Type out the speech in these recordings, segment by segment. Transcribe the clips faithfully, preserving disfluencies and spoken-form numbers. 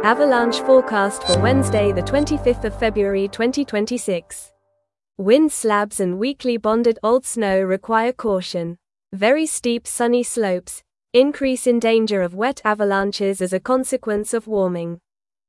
Avalanche forecast for Wednesday, the twenty-fifth of February twenty twenty-six. Wind slabs and weakly bonded old snow require caution. Very steep sunny slopes. Increase in danger of wet avalanches as a consequence of warming.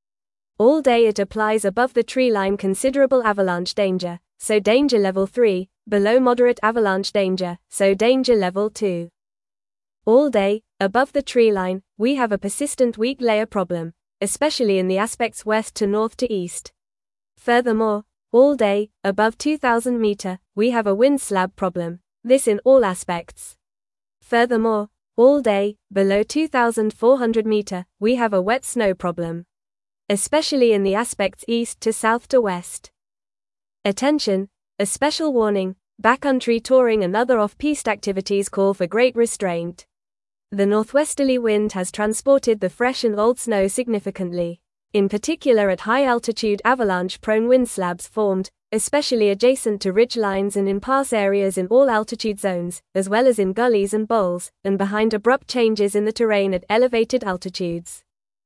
All day it applies above the tree line considerable avalanche danger, so danger level three, below moderate avalanche danger, so danger level two. All day, above the tree line, we have a persistent weak layer problem, especially in the aspects west to north to east. Furthermore, all day, above two thousand meter, we have a wind slab problem, this in all aspects. Furthermore, all day, below two thousand four hundred meter, we have a wet snow problem, especially in the aspects east to south to west. Attention, a special warning, backcountry touring and other off-piste activities call for great restraint. The northwesterly wind has transported the fresh and old snow significantly. In particular at high-altitude avalanche-prone wind slabs formed, especially adjacent to ridge lines and in pass areas in all altitude zones, as well as in gullies and bowls, and behind abrupt changes in the terrain at elevated altitudes.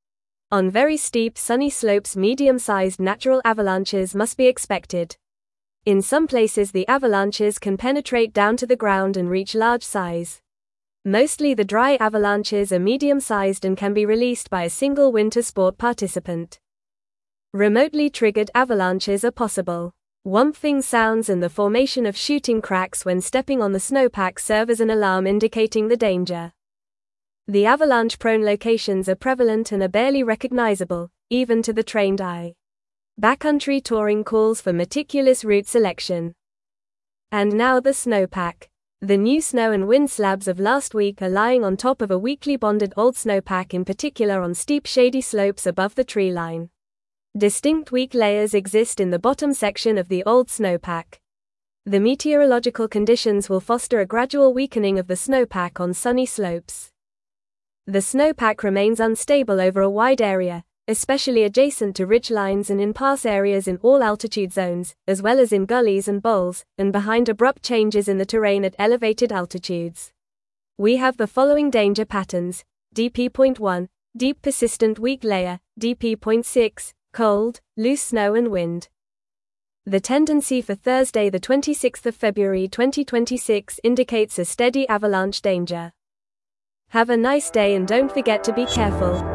On very steep sunny slopes medium-sized natural avalanches must be expected. In some places the avalanches can penetrate down to the ground and reach large size. Mostly the dry avalanches are medium-sized and can be released by a single winter sport participant. Remotely triggered avalanches are possible. Whomping sounds and the formation of shooting cracks when stepping on the snowpack serve as an alarm indicating the danger. The avalanche-prone locations are prevalent and are barely recognizable, even to the trained eye. Backcountry touring calls for meticulous route selection. And now the snowpack. The new snow and wind slabs of last week are lying on top of a weakly bonded old snowpack, in particular on steep shady slopes above the tree line. Distinct weak layers exist in the bottom section of the old snowpack. The meteorological conditions will foster a gradual weakening of the snowpack on sunny slopes. The snowpack remains unstable over a wide area, especially adjacent to ridge lines and in pass areas in all altitude zones, as well as in gullies and bowls, and behind abrupt changes in the terrain at elevated altitudes. We have the following danger patterns: D P point one, deep persistent weak layer, D P point six, cold, loose snow and wind. The tendency for Thursday the twenty-sixth of February twenty twenty-six indicates a steady avalanche danger. Have a nice day and don't forget to be careful.